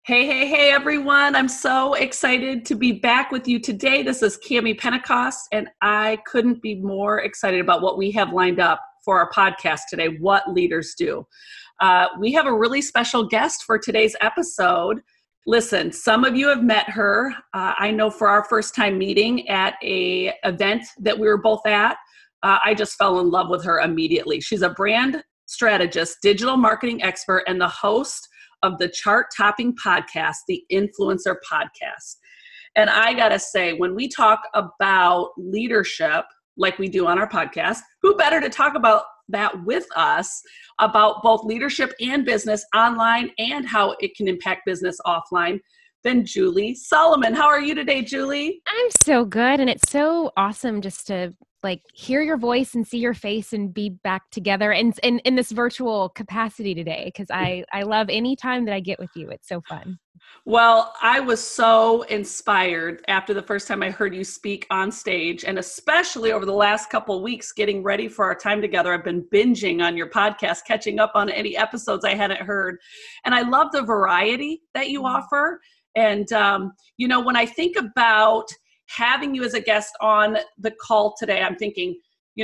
Hey, hey, hey, everyone. I'm so excited to be back with you today. This is Cami Pentecost, and I couldn't be more excited about what we have lined up for our podcast today, What Leaders Do. We have a really special guest for today's episode. Listen, some of you have met her. I know for our first time meeting at a event that we were both at, I just fell in love with her immediately. She's a brand strategist, digital marketing expert, and the host of the chart-topping podcast, the Influencer Podcast. And I gotta say, when we talk about leadership, like we do on our podcast, who better to talk about that with us about both leadership and business online and how it can impact business offline than Julie Solomon. How are you today, Julie? I'm so good. And it's so awesome just to hear your voice and see your face and be back together in this virtual capacity today. Because I love any time that I get with you. It's so fun. Well, I was so inspired after the first time I heard you speak on stage, and especially over the last couple of weeks getting ready for our time together. I've been binging on your podcast, catching up on any episodes I hadn't heard. And I love the variety that you offer. And, when I think about having you as a guest on the call today, I'm thinking,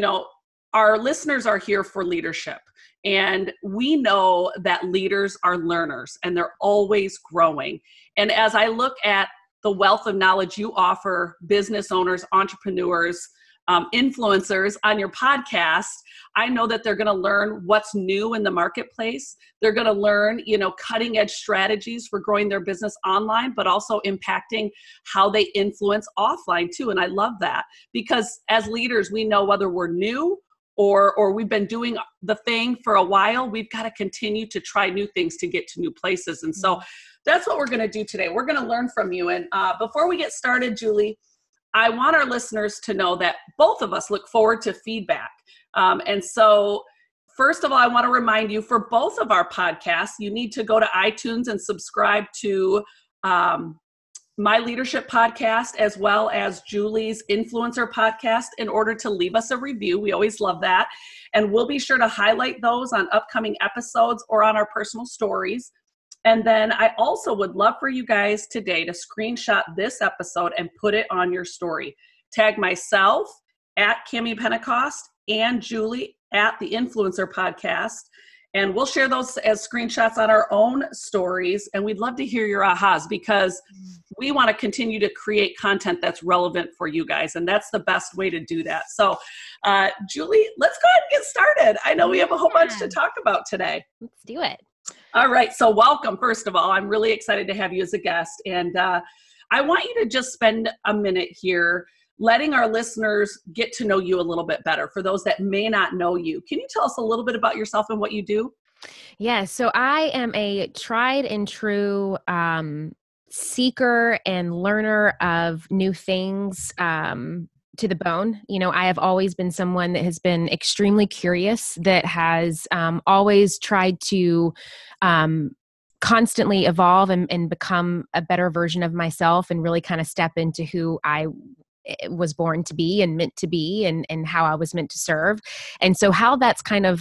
our listeners are here for leadership. And we know that leaders are learners and they're always growing. And as I look at the wealth of knowledge you offer business owners, entrepreneurs, influencers on your podcast, I know that they're going to learn what's new in the marketplace. They're going to learn, cutting edge strategies for growing their business online, but also impacting how they influence offline too. And I love that because as leaders, we know whether we're new or we've been doing the thing for a while, we've got to continue to try new things to get to new places. And so that's what we're going to do today. We're going to learn from you. And before we get started, Julie, I want our listeners to know that both of us look forward to feedback. And so first of all, I want to remind you for both of our podcasts, you need to go to iTunes and subscribe to my leadership podcast, as well as Julie's influencer podcast in order to leave us a review. We always love that. And we'll be sure to highlight those on upcoming episodes or on our personal stories. And then I also would love for you guys today to screenshot this episode and put it on your story. Tag myself at Cami Pentecost and Julie at the Influencer Podcast. And we'll share those as screenshots on our own stories. And we'd love to hear your ahas because we want to continue to create content that's relevant for you guys. And that's the best way to do that. So, Julie, let's go ahead and get started. I know we have a whole bunch to talk about today. Let's do it. All right. So welcome, first of all. I'm really excited to have you as a guest. And I want you to just spend a minute here letting our listeners get to know you a little bit better. For those that may not know you, can you tell us a little bit about yourself and what you do? Yeah. So I am a tried and true seeker and learner of new things to the bone. I have always been someone that has been extremely curious, that has always tried to constantly evolve and become a better version of myself and really kind of step into who I was born to be and meant to be and how I was meant to serve. And so how that's kind of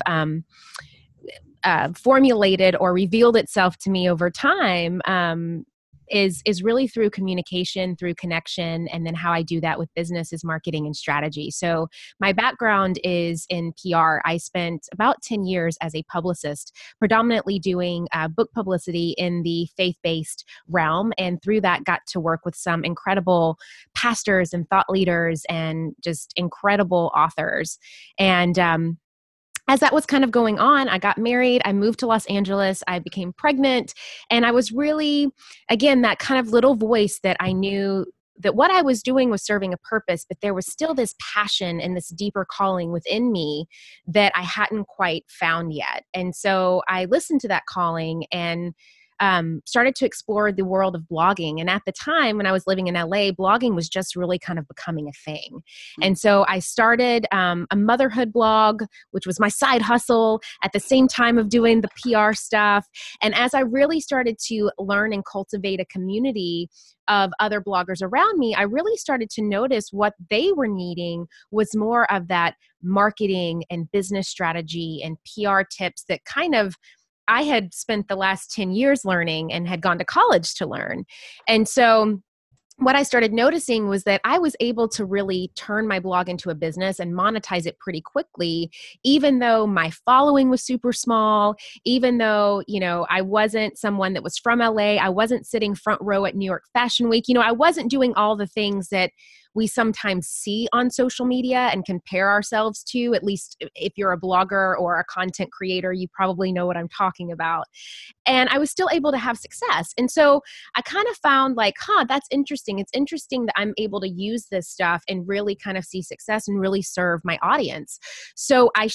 formulated or revealed itself to me over time is really through communication, through connection, and then how I do that with business is marketing and strategy. So my background is in PR. I spent about 10 years as a publicist, predominantly doing book publicity in the faith-based realm, and through that got to work with some incredible pastors and thought leaders and just incredible authors. And as that was kind of going on, I got married, I moved to Los Angeles, I became pregnant, and I was really, again, that kind of little voice that I knew that what I was doing was serving a purpose, but there was still this passion and this deeper calling within me that I hadn't quite found yet. And so I listened to that calling and started to explore the world of blogging. And at the time when I was living in LA, blogging was just really kind of becoming a thing. And so I started a motherhood blog, which was my side hustle at the same time of doing the PR stuff. And as I really started to learn and cultivate a community of other bloggers around me, I really started to notice what they were needing was more of that marketing and business strategy and PR tips that kind of I had spent the last 10 years learning and had gone to college to learn. And so what I started noticing was that I was able to really turn my blog into a business and monetize it pretty quickly, even though my following was super small, even though, I wasn't someone that was from LA, I wasn't sitting front row at New York Fashion Week, I wasn't doing all the things that we sometimes see on social media and compare ourselves to. At least if you're a blogger or a content creator, you probably know what I'm talking about. And I was still able to have success. And so I kind of found like, that's interesting. It's interesting that I'm able to use this stuff and really kind of see success and really serve my audience. So I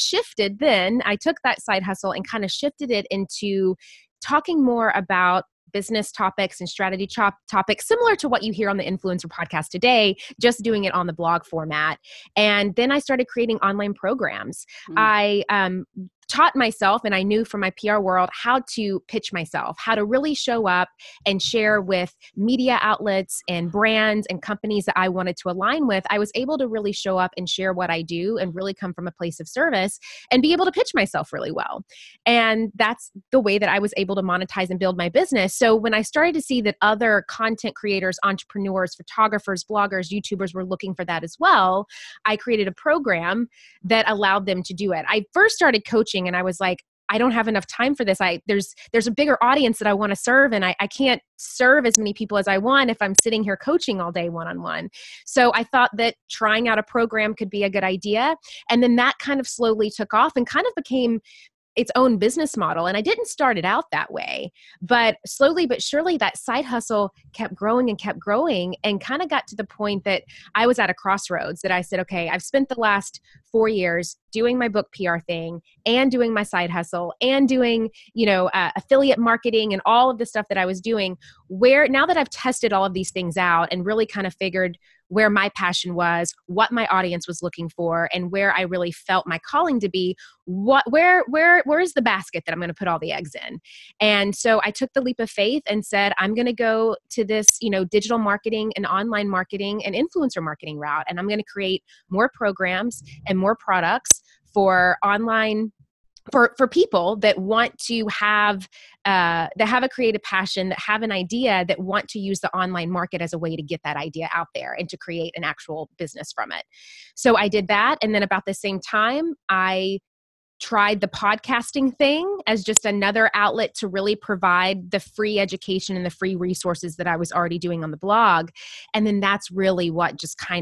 took that side hustle and kind of shifted it into talking more about business topics and strategy topics, similar to what you hear on the Influencer Podcast today, just doing it on the blog format. And then I started creating online programs. I taught myself, and I knew from my PR world, how to pitch myself, how to really show up and share with media outlets and brands and companies that I wanted to align with. I was able to really show up and share what I do and really come from a place of service and be able to pitch myself really well. And that's the way that I was able to monetize and build my business. So when I started to see that other content creators, entrepreneurs, photographers, bloggers, YouTubers were looking for that as well, I created a program that allowed them to do it. I first started coaching and I was like, I don't have enough time for this. There's a bigger audience that I want to serve, and I can't serve as many people as I want if I'm sitting here coaching all day one-on-one. So I thought that trying out a program could be a good idea. And then that kind of slowly took off and kind of became its own business model. And I didn't start it out that way, but slowly but surely that side hustle kept growing and kind of got to the point that I was at a crossroads that I said, okay, I've spent the last 4 years doing my book PR thing and doing my side hustle and doing, affiliate marketing and all of the stuff that I was doing, where now that I've tested all of these things out and really kind of figured where my passion was, what my audience was looking for, and where I really felt my calling to be, where is the basket that I'm going to put all the eggs in? And so I took the leap of faith and said, I'm going to go to this, digital marketing and online marketing and influencer marketing route. And I'm going to create more programs and more products for online for people that want to have that have a creative passion, that have an idea, that want to use the online market as a way to get that idea out there and to create an actual business from it. So I did that. And then about the same time, I tried the podcasting thing as just another outlet to really provide the free education and the free resources that I was already doing on the blog. And then that's really what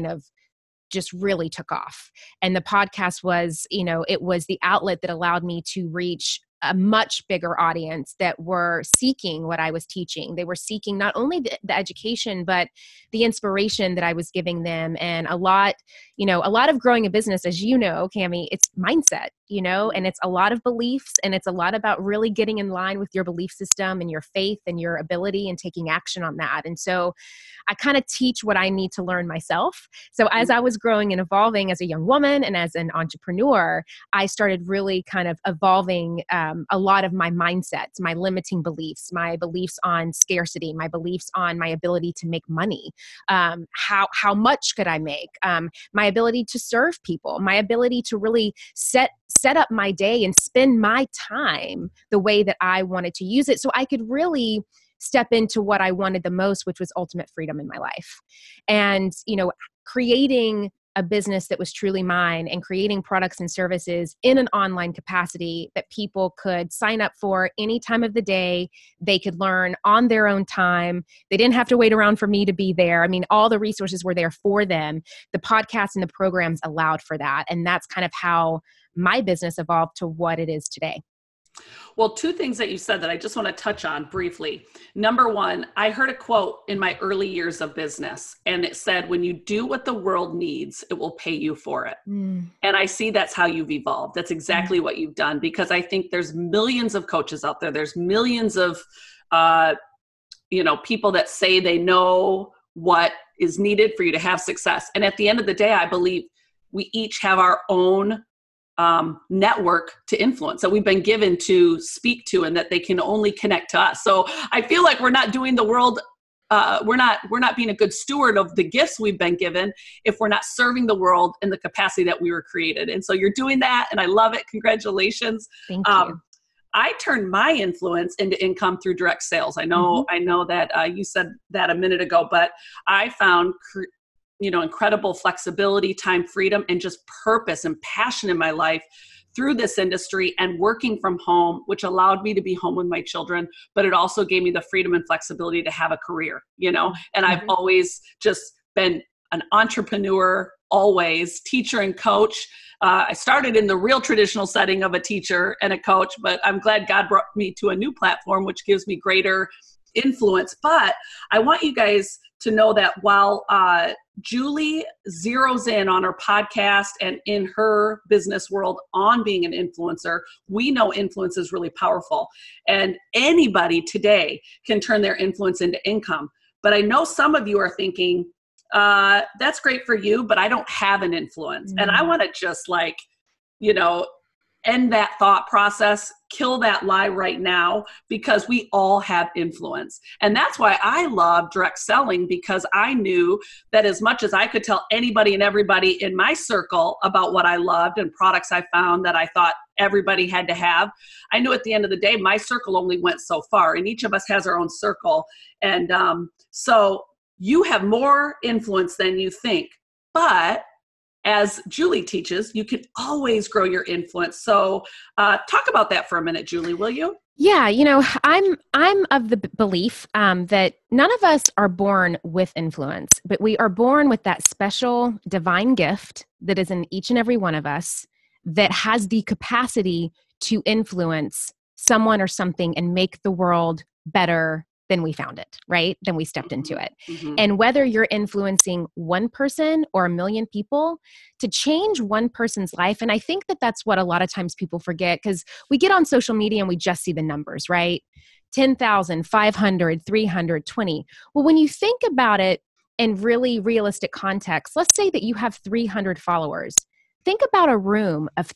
just really took off. And the podcast was, it was the outlet that allowed me to reach a much bigger audience that were seeking what I was teaching. They were seeking not only the education, but the inspiration that I was giving them. And a lot of growing a business, as you know, Cami, it's mindset, and it's a lot of beliefs, and it's a lot about really getting in line with your belief system and your faith and your ability and taking action on that. And so I kind of teach what I need to learn myself. So as I was growing and evolving as a young woman and as an entrepreneur, I started really kind of evolving a lot of my mindsets, my limiting beliefs, my beliefs on scarcity, my beliefs on my ability to make money. How much could I make? My ability to serve people, my ability to really set up my day and spend my time the way that I wanted to use it, so I could really step into what I wanted the most, which was ultimate freedom in my life. And, creating a business that was truly mine and creating products and services in an online capacity that people could sign up for any time of the day. They could learn on their own time. They didn't have to wait around for me to be there. I mean, all the resources were there for them. The podcasts and the programs allowed for that. And that's kind of how my business evolved to what it is today. Well, two things that you said that I just want to touch on briefly. Number one, I heard a quote in my early years of business, and it said, when you do what the world needs, it will pay you for it. And I see that's how you've evolved. That's exactly what you've done, because I think there's millions of coaches out there. There's millions of, people that say they know what is needed for you to have success. And at the end of the day, I believe we each have our own network to influence that we've been given to speak to, and that they can only connect to us. So I feel like we're not doing the world, we're not being a good steward of the gifts we've been given if we're not serving the world in the capacity that we were created. And so you're doing that, and I love it. Congratulations. Thank you. I turned my influence into income through direct sales. I know that you said that a minute ago, but I found incredible flexibility, time freedom, and just purpose and passion in my life through this industry and working from home, which allowed me to be home with my children, but it also gave me the freedom and flexibility to have a career, and I've always just been an entrepreneur, always teacher and coach. I started in the real traditional setting of a teacher and a coach, but I'm glad God brought me to a new platform, which gives me greater influence. But I want you guys to know that while Julie zeroes in on her podcast and in her business world on being an influencer, we know influence is really powerful. And anybody today can turn their influence into income. But I know some of you are thinking, that's great for you, but I don't have an influence. And I want to just end that thought process, kill that lie right now, because we all have influence. And that's why I love direct selling, because I knew that as much as I could tell anybody and everybody in my circle about what I loved and products I found that I thought everybody had to have, I knew at the end of the day, my circle only went so far, and each of us has our own circle. And so you have more influence than you think. But as Julie teaches, you can always grow your influence. So talk about that for a minute, Julie, will you? Yeah, I'm of the belief that none of us are born with influence, but we are born with that special divine gift that is in each and every one of us that has the capacity to influence someone or something and make the world better than we found it, right? Than we stepped into it. Mm-hmm. And whether you're influencing one person or a million people, to change one person's life. And I think that that's what a lot of times people forget, because we get on social media and we just see the numbers, right? 10,000, 500, 300, 20. Well, when you think about it in really realistic context, let's say that you have 300 followers. Think about a room of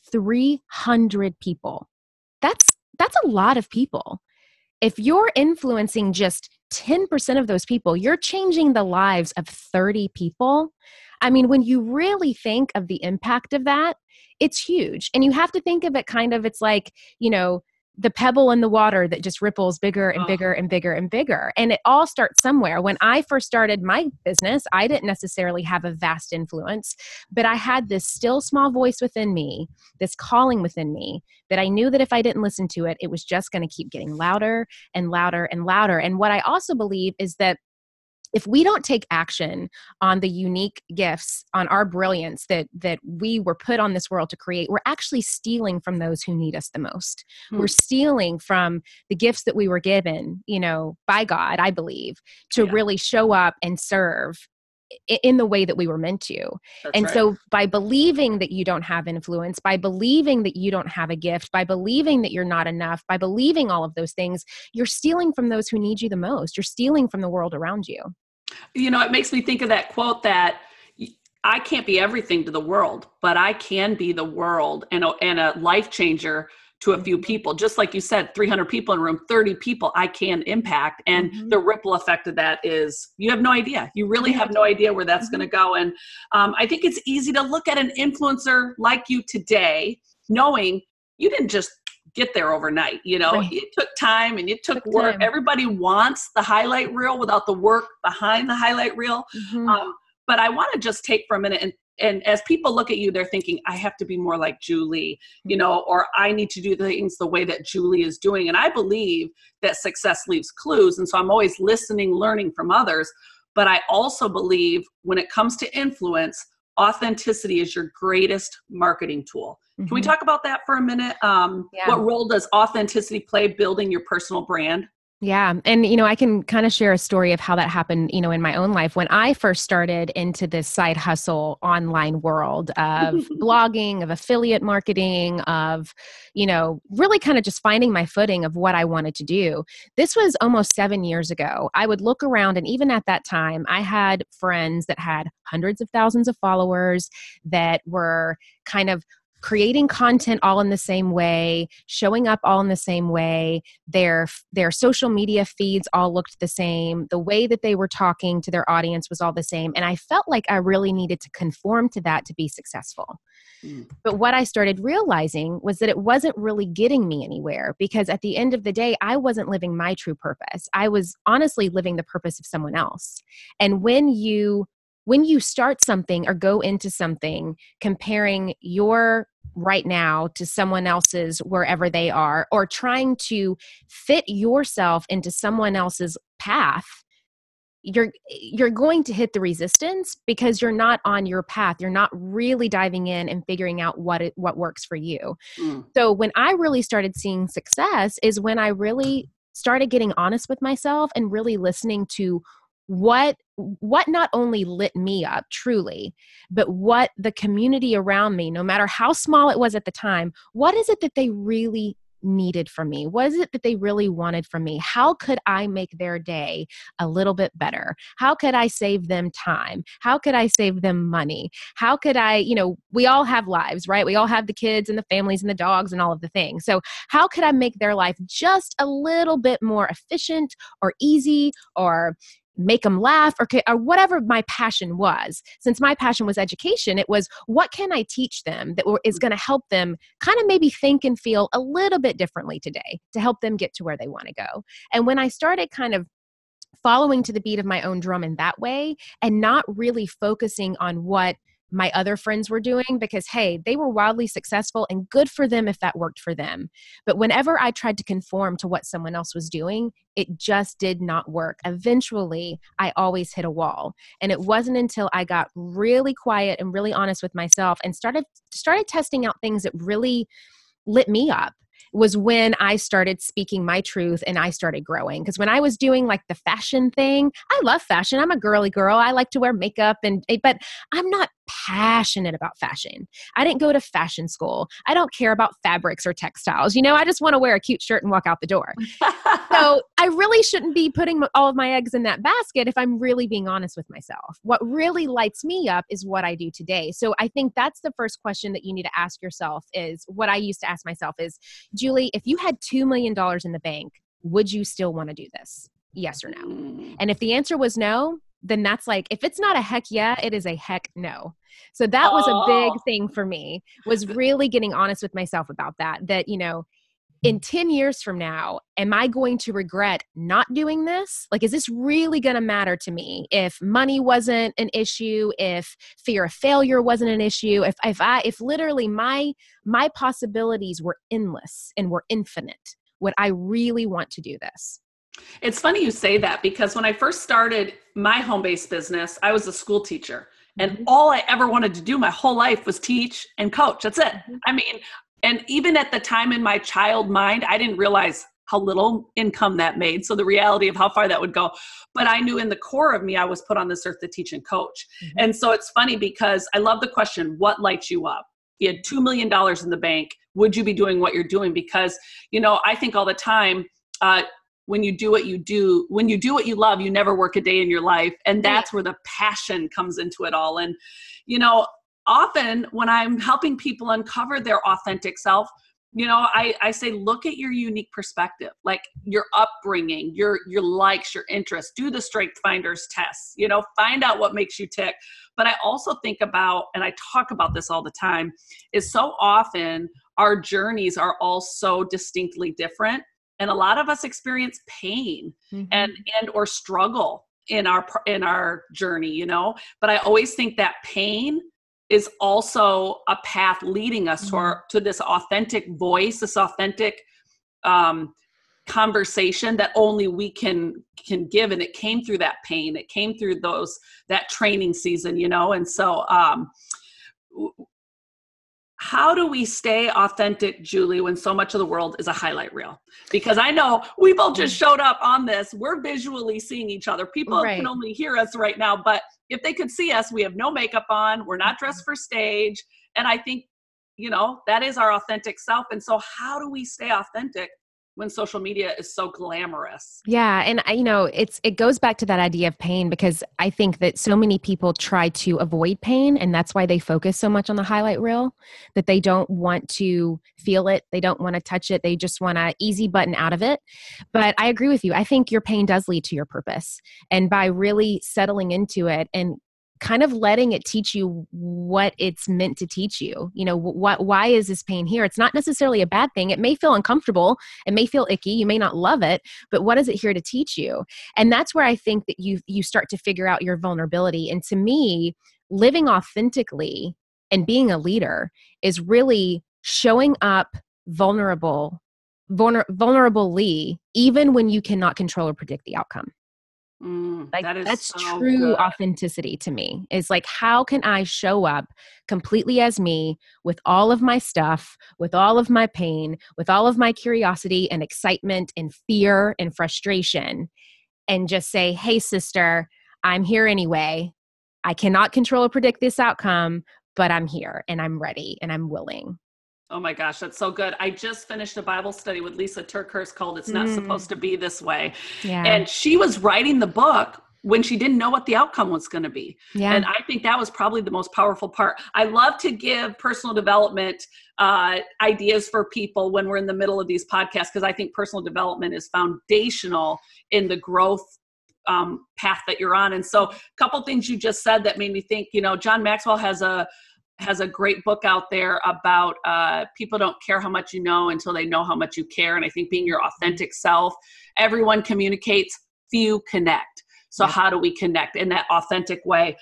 300 people. That's a lot of people. If you're influencing just 10% of those people, you're changing the lives of 30 people. I mean, when you really think of the impact of that, it's huge. And you have to think of it it's like, the pebble in the water that just ripples bigger and bigger and bigger and bigger. And it all starts somewhere. When I first started my business, I didn't necessarily have a vast influence, but I had this still small voice within me, this calling within me, that I knew that if I didn't listen to it, it was just going to keep getting louder and louder and louder. And what I also believe is that if we don't take action on the unique gifts, on our brilliance that we were put on this world to create, we're actually stealing from those who need us the most. We're stealing from the gifts that we were given, by God, I believe, to really show up and serve in the way that we were meant to. That's right. So by believing that you don't have influence, by believing that you don't have a gift, by believing that you're not enough, by believing all of those things, you're stealing from those who need you the most. You're stealing from the world around you. It makes me think of that quote that I can't be everything to the world, but I can be the world and a life changer to a few people. Just like you said, 300 people in a room, 30 people I can impact. And the ripple effect of that is, you have no idea. You really have no idea where that's going to go. And I think it's easy to look at an influencer like you today, knowing you didn't just get there overnight. Right. It took time and it took work. Time. Everybody wants the highlight reel without the work behind the highlight reel. But I want to just take for a minute and as people look at you, they're thinking, I have to be more like Julie, or I need to do things the way that Julie is doing. And I believe that success leaves clues. And so I'm always listening, learning from others. But I also believe when it comes to influence, authenticity is your greatest marketing tool. Can we talk about that for a minute? What role does authenticity play building your personal brand? Yeah. And, I can kind of share a story of how that happened, in my own life. When I first started into this side hustle online world of blogging, of affiliate marketing, of, really kind of just finding my footing of what I wanted to do. This was almost 7 years ago. I would look around, and even at that time, I had friends that had hundreds of thousands of followers that were kind of creating content all in the same way, showing up all in the same way. Their social media feeds all looked the same. The way that they were talking to their audience was all the same. And I felt like I really needed to conform to that to be successful. But what I started realizing was that it wasn't really getting me anywhere, because at the end of the day, I wasn't living my true purpose. I was honestly living the purpose of someone else. And when you start something or go into something comparing your right now to someone else's wherever they are, or trying to fit yourself into someone else's path, you're going to hit the resistance because you're not on your path. You're not really diving in and figuring out what works for you. So when I really started seeing success is when I really started getting honest with myself and really listening to what not only lit me up truly, but what the community around me, no matter how small it was at the time, what is it that they really needed from me? What is it that they really wanted from me? How could I make their day a little bit better? How could I save them time? How could I save them money? How could I, we all have lives, right? We all have the kids and the families and the dogs and all of the things. So how could I make their life just a little bit more efficient or easy, or make them laugh, or whatever my passion was? Since my passion was education, it was, what can I teach them that is going to help them kind of maybe think and feel a little bit differently today to help them get to where they want to go? And when I started kind of following to the beat of my own drum in that way, and not really focusing on what my other friends were doing, because, hey, they were wildly successful and good for them if that worked for them. But whenever I tried to conform to what someone else was doing, it just did not work. Eventually, I always hit a wall. And it wasn't until I got really quiet and really honest with myself and started testing out things that really lit me up, was when I started speaking my truth and I started growing. Because when I was doing like the fashion thing, I love fashion. I'm a girly girl. I like to wear makeup, but I'm not passionate about fashion. I didn't go to fashion school. I don't care about fabrics or textiles. I just want to wear a cute shirt and walk out the door. So I really shouldn't be putting all of my eggs in that basket if I'm really being honest with myself. What really lights me up is what I do today. So I think that's the first question that you need to ask yourself, is what I used to ask myself is, Julie, if you had $2 million in the bank, would you still want to do this? Yes or no? And if the answer was no, then that's like, if it's not a heck yeah, it is a heck no. So that was a big thing for me, was really getting honest with myself about that, in 10 years from now, am I going to regret not doing this? Like, is this really going to matter to me? If money wasn't an issue, if fear of failure wasn't an issue, if literally my possibilities were endless and were infinite, would I really want to do this? It's funny you say that, because when I first started my home-based business, I was a school teacher, and all I ever wanted to do my whole life was teach and coach. That's it. I mean, and even at the time in my child mind, I didn't realize how little income that made. So the reality of how far that would go. But I knew in the core of me, I was put on this earth to teach and coach. And so it's funny, because I love the question, what lights you up? You had $2 million in the bank. Would you be doing what you're doing? Because, I think all the time, when you do what you love, you never work a day in your life. And that's where the passion comes into it all. And, often when I'm helping people uncover their authentic self, I say, look at your unique perspective, like your upbringing, your likes, your interests, do the Strength Finders tests, find out what makes you tick. But I also think about, and I talk about this all the time, is so often our journeys are all so distinctly different. And a lot of us experience pain and or struggle in our journey, but I always think that pain is also a path leading us to this authentic voice, this authentic conversation that only we can give. And it came through that pain. It came through that training season, And so, how do we stay authentic, Julie, when so much of the world is a highlight reel? Because I know we both just showed up on this. We're visually seeing each other. People can only hear us right now, but if they could see us, we have no makeup on. We're not dressed for stage. And I think, that is our authentic self. And so how do we stay authentic when social media is so glamorous. Yeah. And it goes back to that idea of pain, because I think that so many people try to avoid pain, and that's why they focus so much on the highlight reel, that they don't want to feel it. They don't want to touch it. They just want an easy button out of it. But I agree with you. I think your pain does lead to your purpose. And by really settling into it and kind of letting it teach you what it's meant to teach you. Why is this pain here? It's not necessarily a bad thing. It may feel uncomfortable. It may feel icky. You may not love it, but what is it here to teach you? And that's where I think that you start to figure out your vulnerability. And to me, living authentically and being a leader is really showing up vulnerably, even when you cannot control or predict the outcome. That's so true good. authenticity to me, is like, how can I show up completely as me, with all of my stuff, with all of my pain, with all of my curiosity and excitement and fear and frustration, and just say, hey, sister, I'm here anyway. I cannot control or predict this outcome, but I'm here and I'm ready and I'm willing. Oh my gosh, that's so good. I just finished a Bible study with Lisa TerKeurst called It's Not Supposed to Be This Way. Yeah. And she was writing the book when she didn't know what the outcome was going to be. Yeah. And I think that was probably the most powerful part. I love to give personal development ideas for people when we're in the middle of these podcasts, because I think personal development is foundational in the growth path that you're on. And so a couple things you just said that made me think, John Maxwell has a great book out there about people don't care how much you know until they know how much you care. And I think being your authentic self, everyone communicates, few connect. So how do we connect in that authentic way?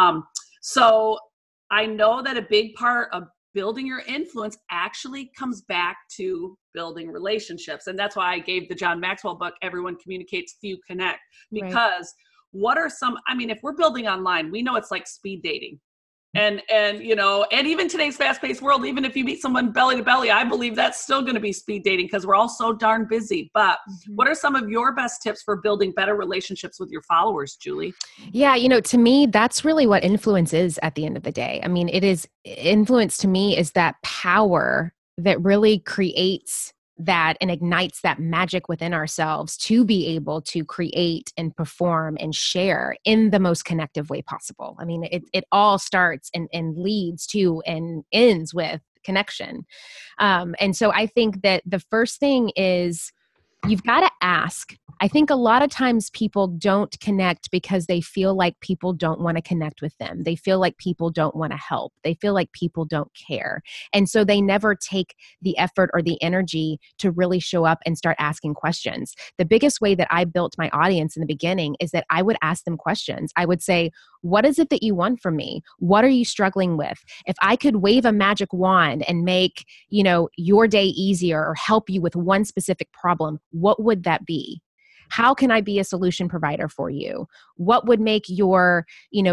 So I know that a big part of building your influence actually comes back to building relationships. And that's why I gave the John Maxwell book, Everyone Communicates, Few Connect, because what are if we're building online, we know it's like speed dating. And even today's fast-paced world, even if you meet someone belly to belly, I believe that's still going to be speed dating because we're all so darn busy. But what are some of your best tips for building better relationships with your followers, Julie? Yeah, to me, that's really what influence is at the end of the day. I mean, influence to me is that power that really creates that and ignites that magic within ourselves to be able to create and perform and share in the most connective way possible. I mean, it all starts and leads to and ends with connection. And so I think that the first thing is you've got to ask. I think a lot of times people don't connect because they feel like people don't want to connect with them. They feel like people don't want to help. They feel like people don't care. And so they never take the effort or the energy to really show up and start asking questions. The biggest way that I built my audience in the beginning is that I would ask them questions. I would say, what is it that you want from me? What are you struggling with? If I could wave a magic wand and make, your day easier or help you with one specific problem, what would that be? How can I be a solution provider for you? What would make your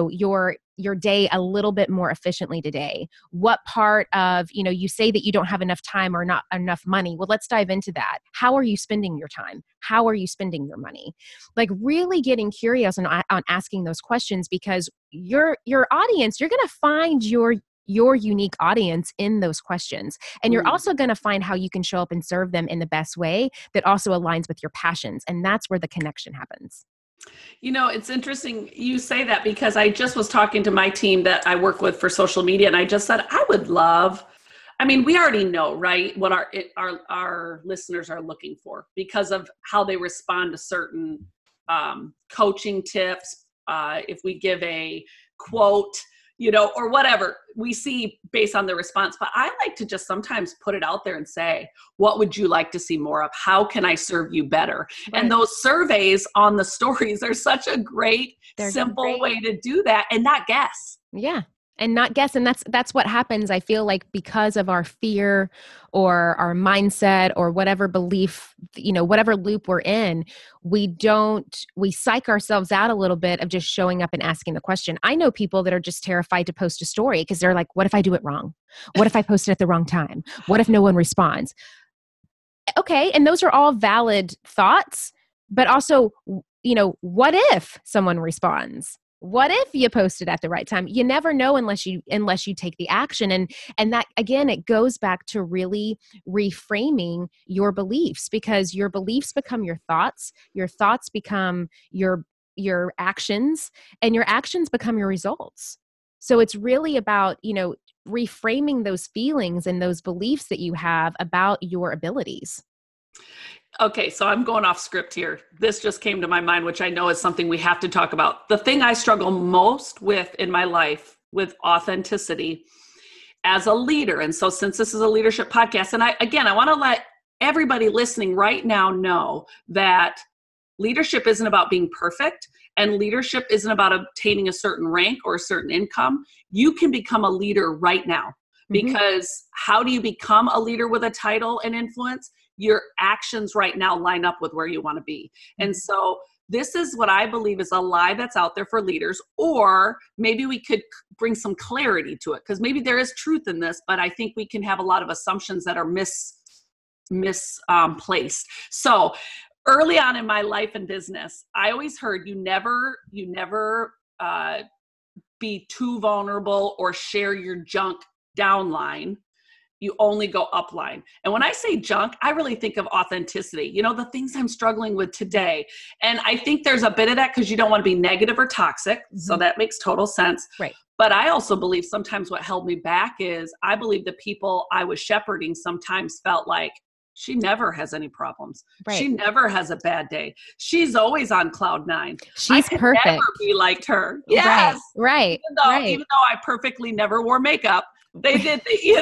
day a little bit more efficiently today? What part of, you say that you don't have enough time or not enough money. Well, let's dive into that. How are you spending your time? How are you spending your money? Like really getting curious on asking those questions, because your audience, you're going to find your unique audience in those questions. And you're also going to find how you can show up and serve them in the best way that also aligns with your passions. And that's where the connection happens. It's interesting you say that, because I just was talking to my team that I work with for social media. And I just said, I would love, we already know, right, what our listeners are looking for because of how they respond to certain coaching tips. If we give a quote, or whatever we see based on the response. But I like to just sometimes put it out there and say, what would you like to see more of? How can I serve you better? Right. And those surveys on the stories are such a great, simple way to do that and not guess. Yeah. And not guess. And that's what happens. I feel like because of our fear or our mindset or whatever belief, whatever loop we're in, we psych ourselves out a little bit of just showing up and asking the question. I know people that are just terrified to post a story because they're like, what if I do it wrong? What if I post it at the wrong time? What if no one responds? Okay. And those are all valid thoughts, but also, what if someone responds? What if you posted at the right time? You never know unless you take the action. And that, again, it goes back to really reframing your beliefs, because your beliefs become your thoughts become your actions, and your actions become your results. So it's really about, reframing those feelings and those beliefs that you have about your abilities. Okay, so I'm going off script here. This just came to my mind, which I know is something we have to talk about. The thing I struggle most with in my life with authenticity as a leader. And so since this is a leadership podcast, and I want to let everybody listening right now know that leadership isn't about being perfect, and leadership isn't about obtaining a certain rank or a certain income. You can become a leader right now, because how do you become a leader with a title and influence? Your actions right now line up with where you want to be. And so this is what I believe is a lie that's out there for leaders, or maybe we could bring some clarity to it, because maybe there is truth in this, but I think we can have a lot of assumptions that are misplaced. So early on in my life and business, I always heard you never be too vulnerable or share your junk downline. You only go upline. And when I say junk, I really think of authenticity, the things I'm struggling with today. And I think there's a bit of that because you don't want to be negative or toxic. So that makes total sense. Right. But I also believe sometimes what held me back is I believe the people I was shepherding sometimes felt like, she never has any problems. Right. She never has a bad day. She's always on cloud 9. She's perfect. Never be like her. Yes. Right. Even though I perfectly never wore makeup, they did,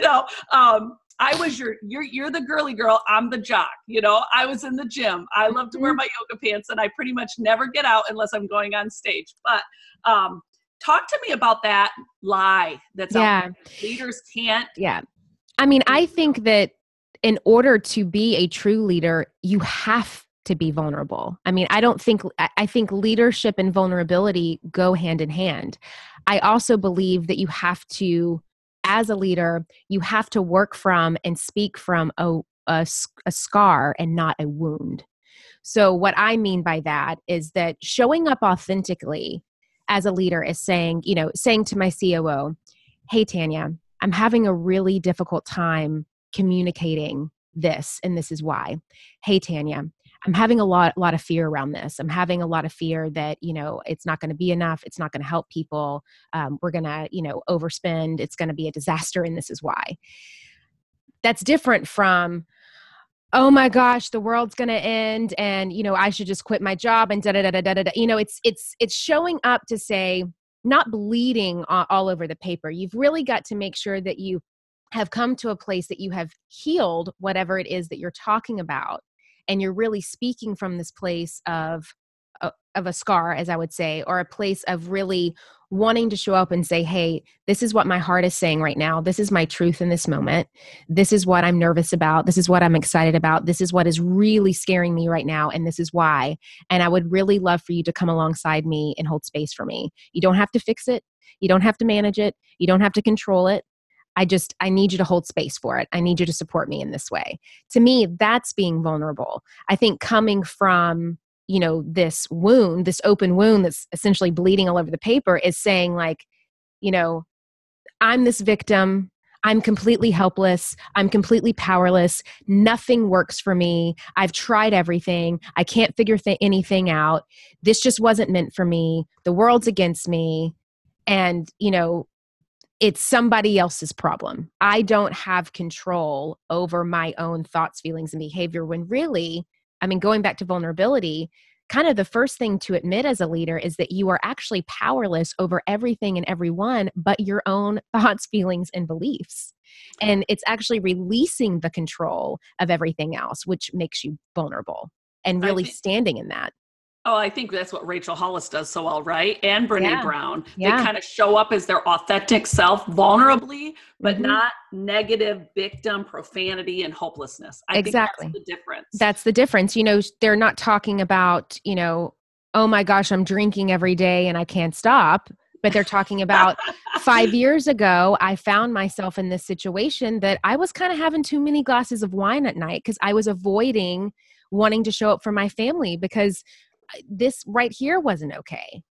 I was you're the girly girl. I'm the jock. I was in the gym. I love to wear my yoga pants, and I pretty much never get out unless I'm going on stage. But talk to me about that lie that's out there. Leaders can't. Yeah. I mean, I think that in order to be a true leader, you have to be vulnerable. I mean, I think leadership and vulnerability go hand in hand. I also believe that you have to, as a leader, you have to work from and speak from a scar and not a wound. So what I mean by that is that showing up authentically as a leader is saying to my COO, hey, Tanya, I'm having a really difficult time communicating this, and this is why. Hey, Tanya, I'm having a lot of fear around this. I'm having a lot of fear that, it's not going to be enough. It's not going to help people. We're going to, overspend. It's going to be a disaster, and this is why. That's different from, oh my gosh, the world's going to end, and, I should just quit my job and da-da-da-da-da-da. It's showing up to say, not bleeding all over the paper. You've really got to make sure that you have come to a place that you have healed whatever it is that you're talking about. And you're really speaking from this place of a scar, as I would say, or a place of really wanting to show up and say, hey, this is what my heart is saying right now. This is my truth in this moment. This is what I'm nervous about. This is what I'm excited about. This is what is really scaring me right now. And this is why. And I would really love for you to come alongside me and hold space for me. You don't have to fix it. You don't have to manage it. You don't have to control it. I need you to hold space for it. I need you to support me in this way. To me, that's being vulnerable. I think coming from, this wound, this open wound that's essentially bleeding all over the paper, is saying like, I'm this victim. I'm completely helpless. I'm completely powerless. Nothing works for me. I've tried everything. I can't figure anything out. This just wasn't meant for me. The world's against me. And, it's somebody else's problem. I don't have control over my own thoughts, feelings, and behavior, when really, going back to vulnerability, kind of the first thing to admit as a leader is that you are actually powerless over everything and everyone but your own thoughts, feelings, and beliefs. And it's actually releasing the control of everything else, which makes you vulnerable and really standing in that. Oh, I think that's what Rachel Hollis does so well, right? And Brene Brown. They kind of show up as their authentic self, vulnerably, but not negative victim, profanity, and hopelessness. I think that's the difference. That's the difference. They're not talking about, oh my gosh, I'm drinking every day and I can't stop. But they're talking about 5 years ago, I found myself in this situation that I was kind of having too many glasses of wine at night because I was avoiding wanting to show up for my family because this right here wasn't okay.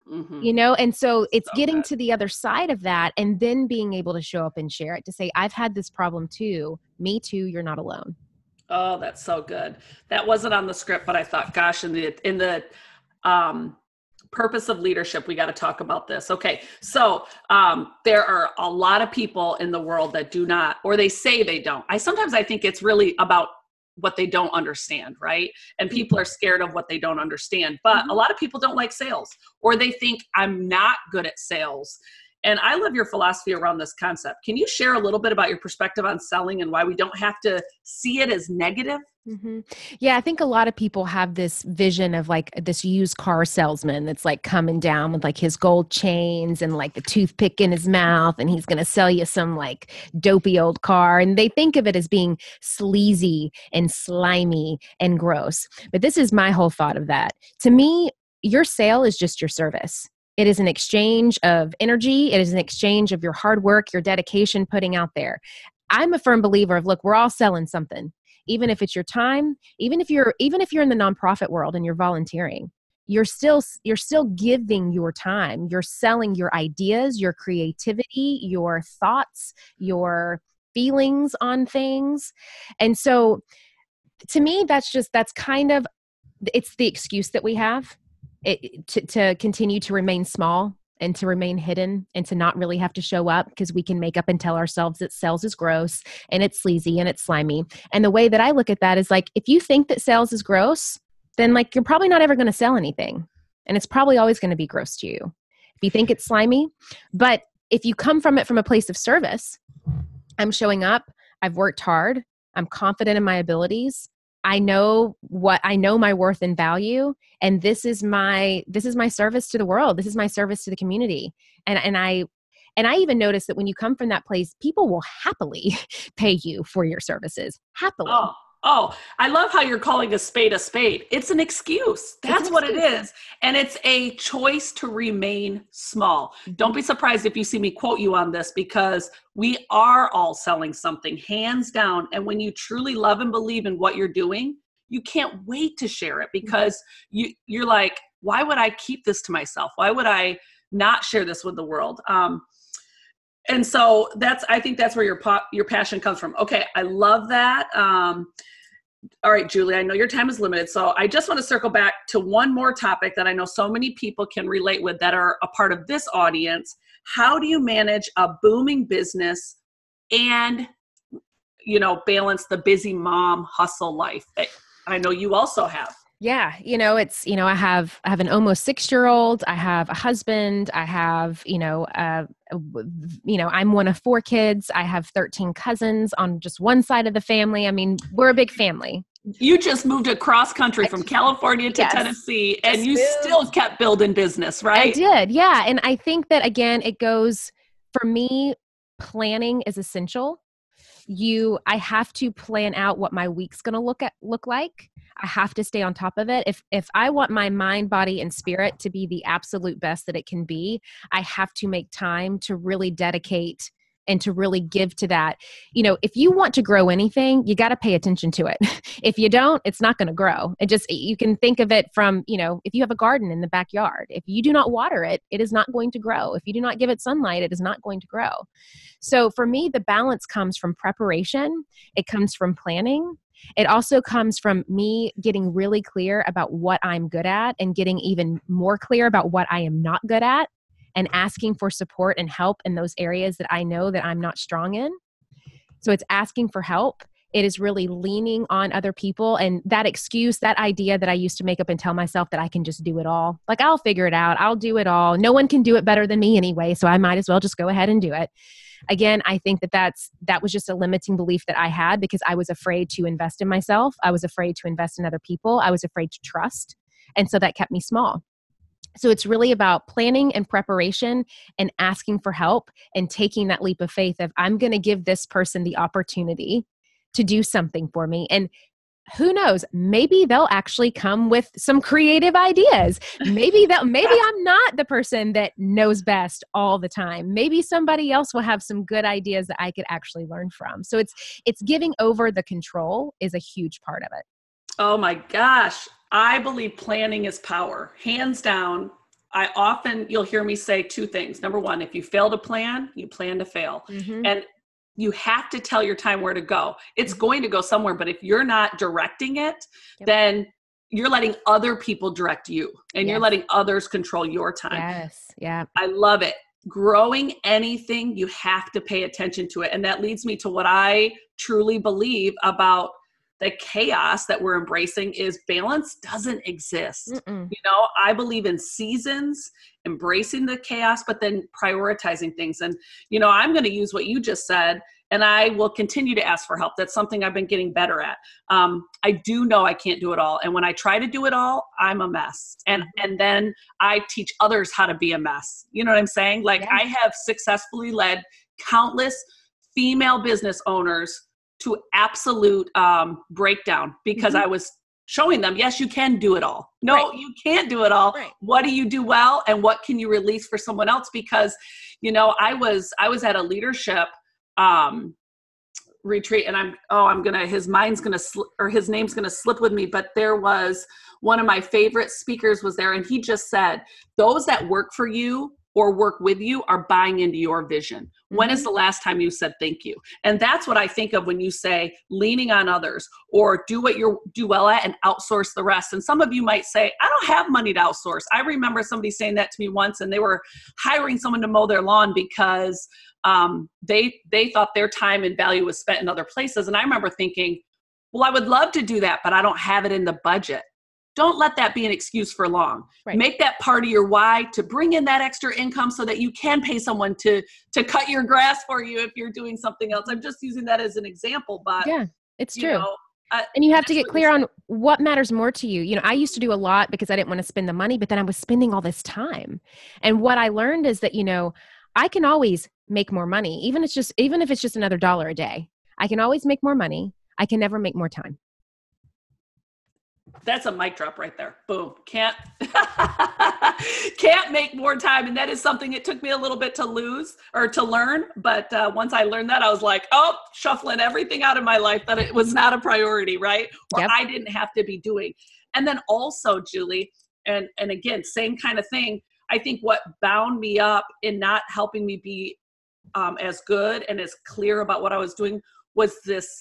Mm-hmm. you know? And so it's So getting good. to the other side of that and then being able to show up and share it to say, I've had this problem too. Me too. You're not alone. Oh, that's so good. That wasn't on the script, but I thought, gosh, in the um, purpose of leadership, we got to talk about this. Okay, so there are a lot of people in the world that do not, or they say they don't. I think it's really about what they don't understand, right? And people are scared of what they don't understand. But a lot of people don't like sales, or they think I'm not good at sales. And I love your philosophy around this concept. Can you share a little bit about your perspective on selling and why we don't have to see it as negative? hmm Yeah, I think a lot of people have this vision of like this used car salesman that's like coming down with like his gold chains and like the toothpick in his mouth, and he's going to sell you some like dopey old car. And they think of it as being sleazy and slimy and gross. But this is my whole thought of that. To me, your sale is just your service. It is an exchange of energy. It is an exchange of your hard work, your dedication putting out there. I'm a firm believer of, look, we're all selling something, even if it's your time, even if you're in the nonprofit world and you're volunteering, you're still giving your time. You're selling your ideas, your creativity, your thoughts, your feelings on things. And so to me, that's kind of, it's the excuse that we have to continue to remain small and to remain hidden and to not really have to show up, because we can make up and tell ourselves that sales is gross and it's sleazy and it's slimy. And the way that I look at that is like, if you think that sales is gross, then like you're probably not ever going to sell anything. And it's probably always going to be gross to you if you think it's slimy. But if you come from it from a place of service, I'm showing up, I've worked hard, I'm confident in my abilities, I know my worth and value, and this is my service to the world. This is my service to the community. And I even notice that when you come from that place, people will happily pay you for your services. Happily. Oh, I love how you're calling a spade a spade. It's an excuse. It's an That's what it excuse. is. And it's a choice to remain small. Don't be surprised if you see me quote you on this, because we are all selling something, hands down. And when you truly love and believe in what you're doing, you can't wait to share it, because you're like, why would I keep this to myself? Why would I not share this with the world? And so I think that's where your passion comes from. Okay, I love that. All right, Julie, I know your time is limited, so I just want to circle back to one more topic that I know so many people can relate with that are a part of this audience. How do you manage a booming business and, balance the busy mom hustle life that I know you also have? Yeah, I have an almost 6-year-old. I have a husband. I have, I'm one of 4 kids. I have 13 cousins on just one side of the family. I mean, we're a big family. You just moved across country from California to Yes, Tennessee, and you moved. still kept building business, I right? did, yeah. And I think that again, it goes, for me, planning is essential. I have to plan out what my week's going to look like. I have to stay on top of it. If I want my mind, body, and spirit to be the absolute best that it can be, I have to make time to really dedicate and to really give to that. If you want to grow anything, you got to pay attention to it. If you don't, it's not going to grow. You can think of it from, if you have a garden in the backyard, if you do not water it, it is not going to grow. If you do not give it sunlight, it is not going to grow. So for me, the balance comes from preparation. It comes from planning. It also comes from me getting really clear about what I'm good at and getting even more clear about what I am not good at, and asking for support and help in those areas that I know that I'm not strong in. So it's asking for help. It is really leaning on other people. And that excuse, that idea that I used to make up and tell myself that I can just do it all. Like, I'll figure it out. I'll do it all. No one can do it better than me anyway, so I might as well just go ahead and do it. Again, I think that was just a limiting belief that I had, because I was afraid to invest in myself. I was afraid to invest in other people. I was afraid to trust. And so that kept me small. So it's really about planning and preparation and asking for help and taking that leap of faith of, I'm going to give this person the opportunity to do something for me. And who knows, maybe they'll actually come with some creative ideas. Maybe I'm not the person that knows best all the time. Maybe somebody else will have some good ideas that I could actually learn from. So it's giving over the control is a huge part of it. Oh my gosh. I believe planning is power, hands down. you'll hear me say two things. Number one, if you fail to plan, you plan to fail. Mm-hmm. And you have to tell your time where to go. It's going to go somewhere, but if you're not directing it, then you're letting other people direct you, and you're letting others control your time. Yes. Yeah. I love it. Growing anything, you have to pay attention to it. And that leads me to what I truly believe about the chaos that we're embracing is balance doesn't exist. Mm-mm. You know, I believe in seasons, embracing the chaos, but then prioritizing things. And, you know, I'm going to use what you just said, and I will continue to ask for help. That's something I've been getting better at. I do know I can't do it all. And when I try to do it all, I'm a mess. And then I teach others how to be a mess. You know what I'm saying? Like I have successfully led countless female business owners to absolute breakdown because I was showing them, yes, you can do it all. No, you can't do it all. Right. What do you do well? And what can you release for someone else? Because, you know, I was at a leadership retreat, and his name's going to slip with me, but there was one of my favorite speakers was there, and he just said, those that work for you or work with you are buying into your vision. Mm-hmm. When is the last time you said thank you? And that's what I think of when you say leaning on others, or do what you do well at and outsource the rest. And some of you might say, I don't have money to outsource. I remember somebody saying that to me once, and they were hiring someone to mow their lawn because they thought their time and value was spent in other places. And I remember thinking, well, I would love to do that, but I don't have it in the budget. Don't let that be an excuse for long. Right. Make that part of your why to bring in that extra income so that you can pay someone to cut your grass for you if you're doing something else. I'm just using that as an example, but yeah, it's true. Know, and you have to get clear on what matters more to you. You know, I used to do a lot because I didn't want to spend the money, but then I was spending all this time. And what I learned is that, you know, I can always make more money, even if it's just another $1 a day. I can always make more money. I can never make more time. That's a mic drop right there. Boom. Can't make more time. And that is something it took me a little bit to learn. But once I learned that, I was like, shuffling everything out of my life that it was not a priority, right? Or I didn't have to be doing. And then also, Julie, and again, same kind of thing. I think what bound me up in not helping me be as good and as clear about what I was doing was this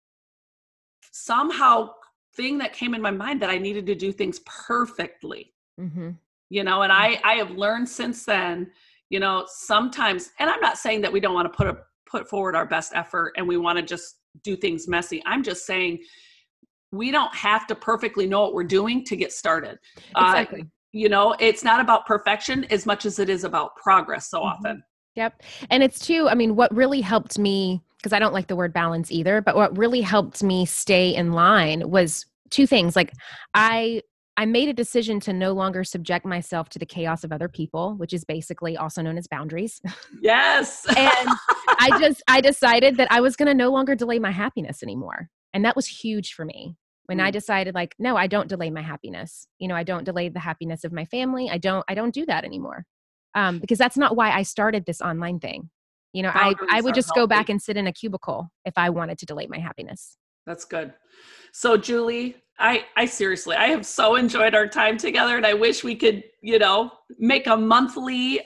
somehow thing that came in my mind that I needed to do things perfectly, you know, and I have learned since then, you know, sometimes, and I'm not saying that we don't want to put forward our best effort and we want to just do things messy. I'm just saying we don't have to perfectly know what we're doing to get started. Exactly. You know, it's not about perfection as much as it is about progress so often. Yep. And it's too, I mean, what really helped me, because I don't like the word balance either, but what really helped me stay in line was two things. Like I made a decision to no longer subject myself to the chaos of other people, which is basically also known as boundaries. Yes. And I decided that I was going to no longer delay my happiness anymore. And that was huge for me. When I decided like, no, I don't delay my happiness. You know, I don't delay the happiness of my family. I don't do that anymore. Because that's not why I started this online thing. You know, I would just go back and sit in a cubicle if I wanted to delay my happiness. That's good. So Julie, I seriously, I have so enjoyed our time together, and I wish we could, you know, make a monthly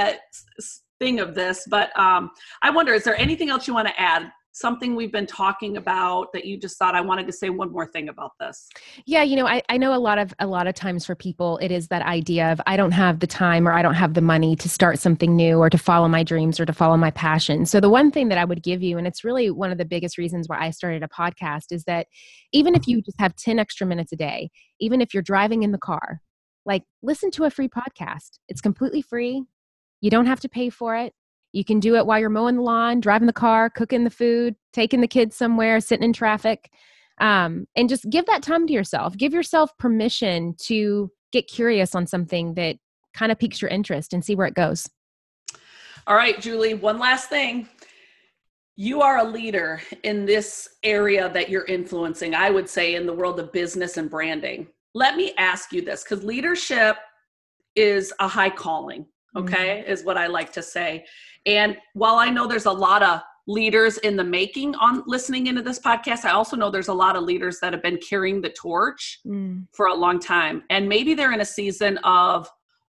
thing of this. But I wonder, is there anything else you want to add? Something we've been talking about that you just thought I wanted to say one more thing about this? Yeah. You know, I know a lot of times for people, it is that idea of I don't have the time or I don't have the money to start something new or to follow my dreams or to follow my passion. So the one thing that I would give you, and it's really one of the biggest reasons why I started a podcast, is that even if you just have 10 extra minutes a day, even if you're driving in the car, like listen to a free podcast. It's completely free. You don't have to pay for it. You can do it while you're mowing the lawn, driving the car, cooking the food, taking the kids somewhere, sitting in traffic, and just give that time to yourself. Give yourself permission to get curious on something that kind of piques your interest and see where it goes. All right, Julie, one last thing. You are a leader in this area that you're influencing, I would say, in the world of business and branding. Let me ask you this, because leadership is a high calling. Okay, is what I like to say. And while I know there's a lot of leaders in the making on listening into this podcast, I also know there's a lot of leaders that have been carrying the torch for a long time. And maybe they're in a season of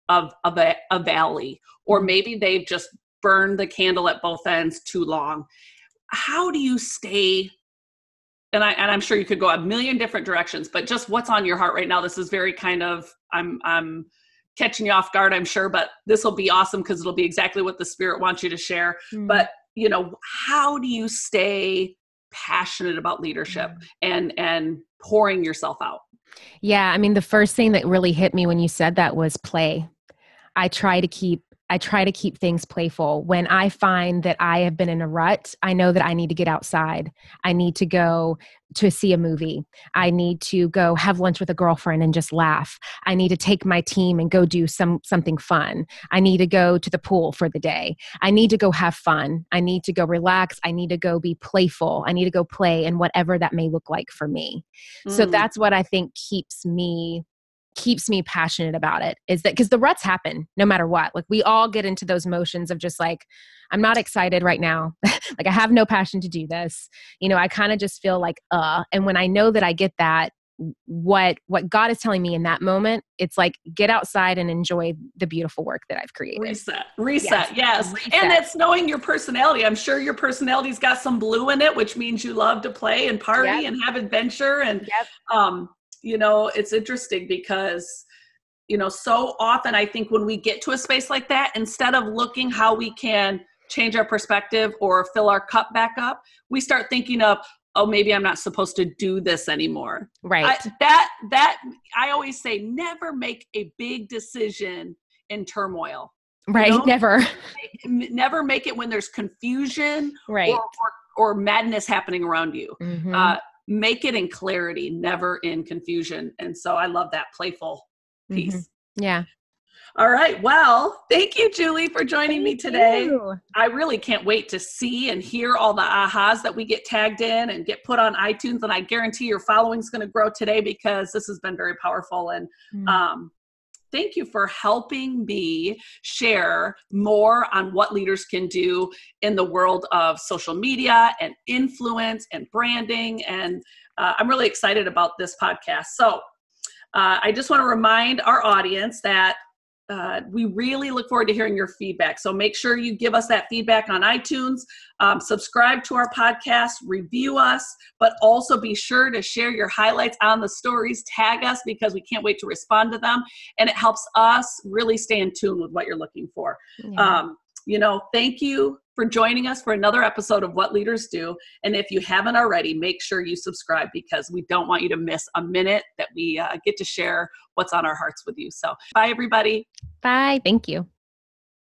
a valley, or maybe they've just burned the candle at both ends too long. How do you stay, and I'm sure you could go a million different directions, but just what's on your heart right now? This is very kind of, I'm catching you off guard, I'm sure, but this will be awesome because it'll be exactly what the Spirit wants you to share. But, how do you stay passionate about leadership and pouring yourself out? Yeah. I mean, the first thing that really hit me when you said that was play. I try to keep things playful. When I find that I have been in a rut, I know that I need to get outside. I need to go to see a movie. I need to go have lunch with a girlfriend and just laugh. I need to take my team and go do something fun. I need to go to the pool for the day. I need to go have fun. I need to go relax. I need to go be playful. I need to go play, and whatever that may look like for me. So that's what I think keeps me passionate about it, is that because the ruts happen no matter what. Like, we all get into those motions of just like, I'm not excited right now. Like, I have no passion to do this. I kind of just feel like, and when I know that I get that, what God is telling me in that moment, it's like, get outside and enjoy the beautiful work that I've created. Reset. Yes. Reset. And it's knowing your personality. I'm sure your personality's got some blue in it, which means you love to play and party and have adventure. And, it's interesting because, so often I think when we get to a space like that, instead of looking how we can change our perspective or fill our cup back up, we start thinking of, oh, maybe I'm not supposed to do this anymore. Right. I always say, never make a big decision in turmoil. Right. Never. Never make it when there's confusion or madness happening around you. Make it in clarity, never in confusion. And so I love that playful piece. Yeah. All right. Well, thank you, Julie, for joining me today. I really can't wait to see and hear all the ahas that we get tagged in and get put on iTunes. And I guarantee your following is going to grow today because this has been very powerful. And thank you for helping me share more on what leaders can do in the world of social media and influence and branding. And I'm really excited about this podcast. So I just want to remind our audience that we really look forward to hearing your feedback. So make sure you give us that feedback on iTunes, subscribe to our podcast, review us, but also be sure to share your highlights on the stories, tag us, because we can't wait to respond to them. And it helps us really stay in tune with what you're looking for. Thank you for joining us for another episode of What Leaders Do. And if you haven't already, make sure you subscribe, because we don't want you to miss a minute that we get to share what's on our hearts with you. So bye, everybody. Bye. Thank you.